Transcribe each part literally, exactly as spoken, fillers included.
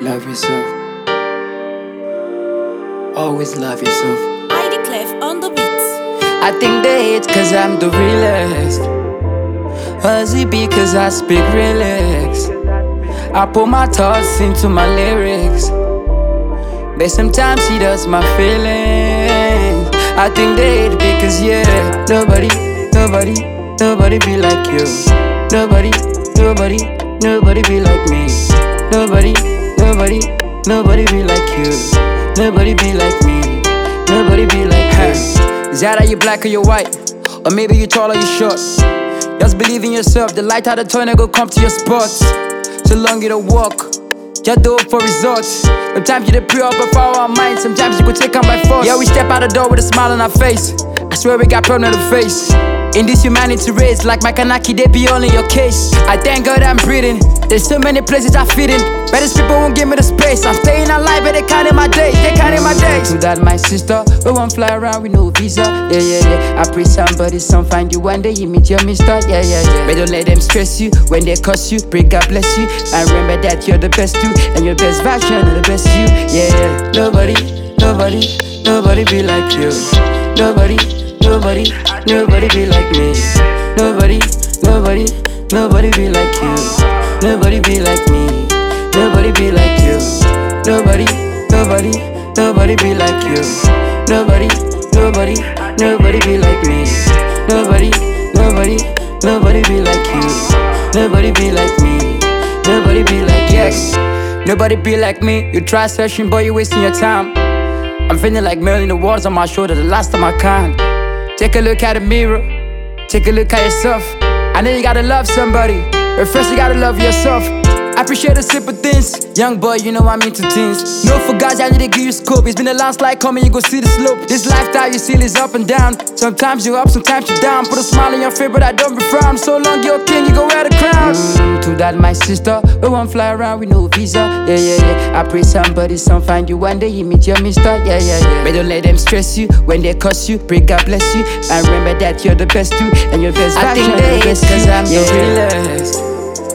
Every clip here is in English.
Love yourself. Always love yourself. I D Clef on the beats. I think they hate cause I'm the realest. Or it be cause I speak relax? I put my thoughts into my lyrics, but sometimes she does my feelings. I think they hate because yeah, nobody, nobody, nobody be like you. Nobody, nobody, nobody be like me. Nobody, nobody, nobody be like you. Nobody be like me. Nobody be like her. Is that how you black or you white? Or maybe you tall or you short? Just believe in yourself. The light out the tunnel go come to your spots. So long you don't walk, just do it for results. Sometimes you pray up for our mind. Sometimes you go take on by force. Yeah, we step out the door with a smile on our face. I swear we got problem on the face. In this humanity race, like my Kanaki, they be all in your case. I thank God I'm breathing. There's so many places I fit in, but these people won't give me the space. I'm staying alive, but they counting my days. They counting my days. To that, my sister, we won't fly around with no visa. Yeah, yeah, yeah. I pray somebody, some find you one day, you meet your mister. Yeah, yeah, yeah. But don't let them stress you when they curse you. Pray God bless you, and remember that you're the best too, and your best version of the best you. Yeah, yeah. Nobody, nobody, nobody be like you. Nobody. Nobody, nobody be like me. Nobody, nobody, nobody be like you. Nobody be like me. Nobody be like you. Nobody, nobody, nobody be like you. Nobody, nobody, nobody be like me. Nobody, nobody, nobody be like you. Nobody be like me. Nobody be like yes. Nobody be like me. You try searching, boy, you wasting your time. I'm feeling like million the walls on my shoulder, the last of my kind. Take a look at the mirror, take a look at yourself. I know you gotta love somebody, but first you gotta love yourself. I appreciate the simple things. Young boy, you know I'm into things. No for guys, I need to give you scope. It's been a landslide coming, you go see the slope. This lifestyle you see is up and down. Sometimes you're up, sometimes you're down. Put a smile on your face, but I don't be frown. So long you're king, you go wear the crown. mm, To that, my sister, we won't fly around with no visa. Yeah, yeah, yeah. I pray somebody, some find you one day, you meet your mister. Yeah, yeah, yeah. But don't let them stress you when they curse you. Pray God bless you, and remember that you're the best too, and your best I think they hate cause I'm yeah. the realest.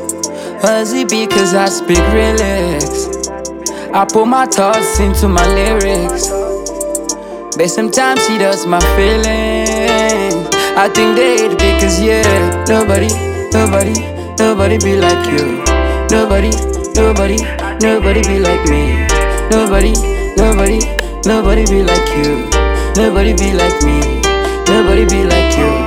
Was it because I speak relax? I put my thoughts into my lyrics, but sometimes she does my feelings. I think they hate because yeah, nobody, nobody, nobody be like you. Nobody, nobody, nobody be like me. Nobody, nobody, nobody be like you. Nobody be like me. Nobody be like you.